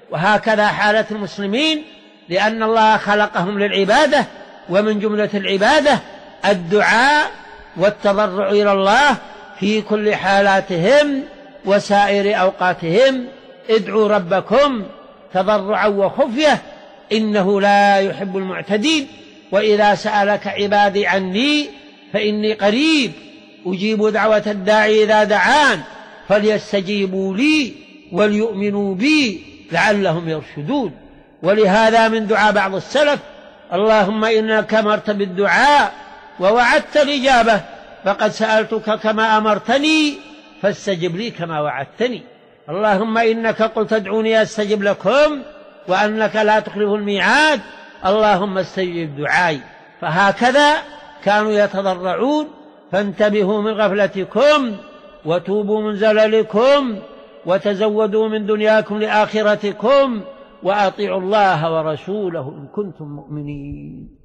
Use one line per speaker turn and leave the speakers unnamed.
وهكذا حالة المسلمين، لأن الله خلقهم للعبادة، ومن جملة العبادة الدعاء والتضرع إلى الله في كل حالاتهم وسائر أوقاتهم. ادعوا ربكم تضرعا وخفية إنه لا يحب المعتدين. وإذا سألك عبادي عني فإني قريب أجيب دعوة الداعي إذا دعان فليستجيبوا لي وليؤمنوا بي لعلهم يرشدون. ولهذا من دعاء بعض السلف: اللهم إنك أمرت بالدعاء ووعدت الإجابة، فقد سألتك كما أمرتني فاستجب لي كما وعدتني. اللهم إنك قلت ادعوني أستجب لكم وأنك لا تخلف الميعاد، اللهم استجب دعائي. فهكذا كانوا يتضرعون. فانتبهوا من غفلتكم وتوبوا من زللكم وتزودوا من دنياكم لآخرتكم وأطيعوا الله ورسوله إن كنتم مؤمنين.